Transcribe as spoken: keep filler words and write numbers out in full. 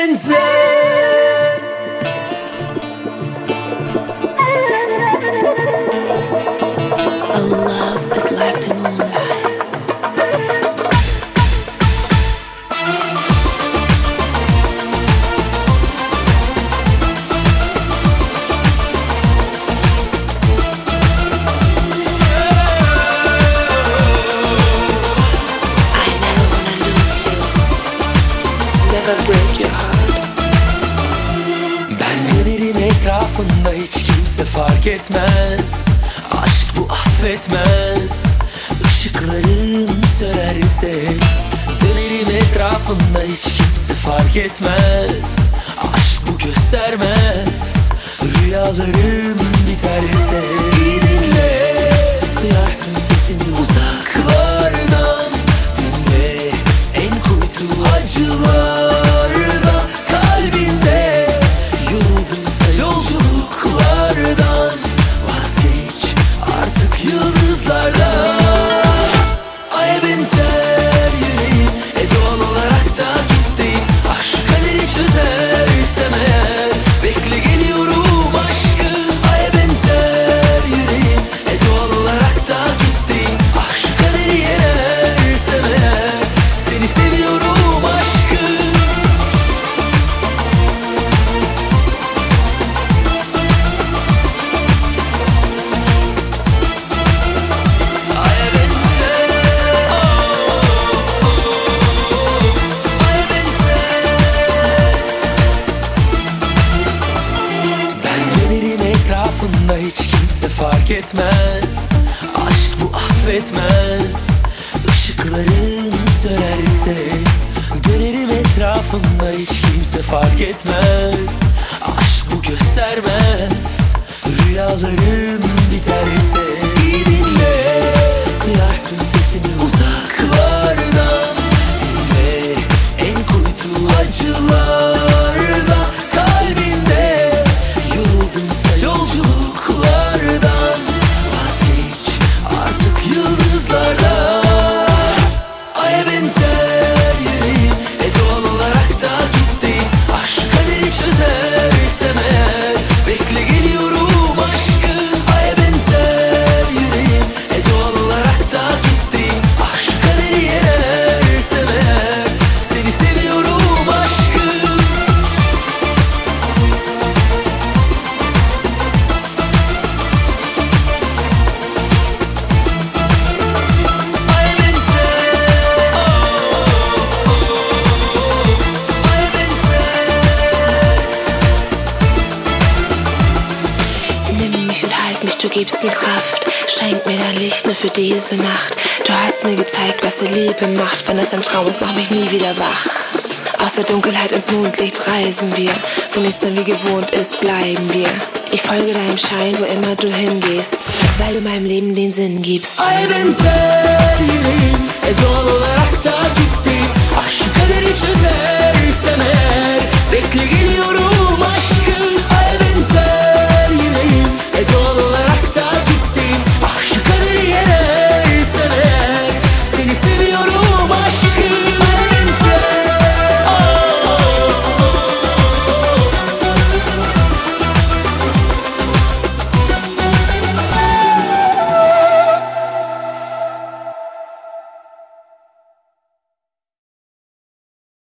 benzer. Oh, love is like the moonlight. Break your heart. Ben dönerim etrafında, hiç kimse fark etmez. Aşk bu affetmez. Işıklarım sönerse dönerim etrafında, hiç kimse fark etmez. Aşk bu göstermez. Rüyalarım biterse iyi dinle, duyarsın sesini uzaklardan. Dinle en kuytu acılar. Hiç kimse fark etmez. Aşk bu affetmez. Işıklarım sönerse dönerim etrafında, hiç kimse fark etmez. Aşk bu göstermez. Rüyalarım biterse iyi dinle, duyarsın sesini uzaklardan. Dinle en kuytu acılarda. Kalbimde yoruldumsa yolculuk, vazgeç artık yıldızlara. Aya benzer yüreğim, e doğal olarak da gitti. Aşk kaderi çözersem eğer, bekle geliyorum aşkım. Aya benzer yüreğim, e doğal olarak da gitti. Aşk kaderi yenersem eğer, seni seviyorum aşkım. Du gibst mir Kraft, schenk mir dein Licht nur für diese Nacht. Du hast mir gezeigt, was die Liebe macht. Wenn es ein Traum ist, mach mich nie wieder wach. Aus der Dunkelheit ins Mondlicht reisen wir. Wo nichts mehr wie gewohnt ist, bleiben wir. Ich folge deinem Schein, wo immer du hingehst, weil du meinem Leben den Sinn gibst. Ay benzer yüreğim, e doğal olarak da gitti. Aşk kaderi çözer.